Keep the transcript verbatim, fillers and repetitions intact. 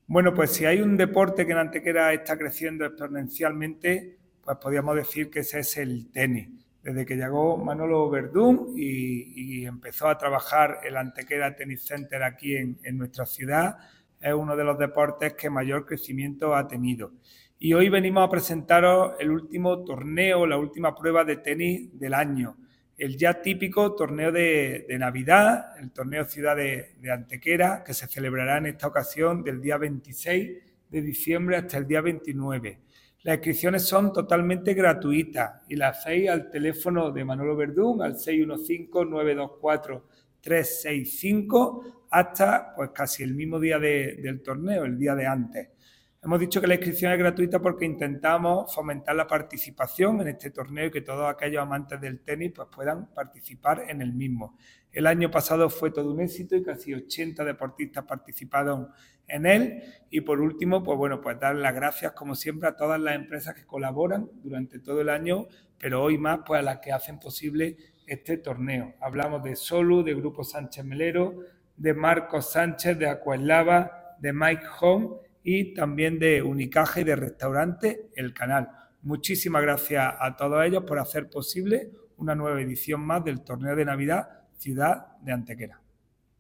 Bueno, pues si hay un deporte que en Antequera está creciendo exponencialmente, pues podríamos decir que ese es el tenis. Desde que llegó Manolo Verdún y, y empezó a trabajar el Antequera Tennis Center aquí en, en nuestra ciudad, es uno de los deportes que mayor crecimiento ha tenido. Y hoy venimos a presentaros el último torneo, la última prueba de tenis del año, el ya típico torneo de, de Navidad, el torneo Ciudad de, de Antequera, que se celebrará en esta ocasión del día veintiséis de diciembre hasta el día veintinueve. Las inscripciones son totalmente gratuitas y las hacéis al teléfono de Manolo Verdún, al seis uno cinco, nueve dos cuatro, tres seis cinco, hasta pues casi el mismo día de, del torneo, el día de antes. Hemos dicho que la inscripción es gratuita porque intentamos fomentar la participación en este torneo y que todos aquellos amantes del tenis pues, puedan participar en el mismo. El año pasado fue todo un éxito y casi ochenta deportistas participaron en él. Y por último, pues bueno, pues dar las gracias como siempre a todas las empresas que colaboran durante todo el año, pero hoy más pues a las que hacen posible este torneo. Hablamos de Solu, de Grupo Sánchez Melero, de Marcos Sánchez, de Aquaslava, de Mike Home y también de Unicaja y de Restaurante El Canal. Muchísimas gracias a todos ellos por hacer posible una nueva edición más del torneo de Navidad Ciudad de Antequera.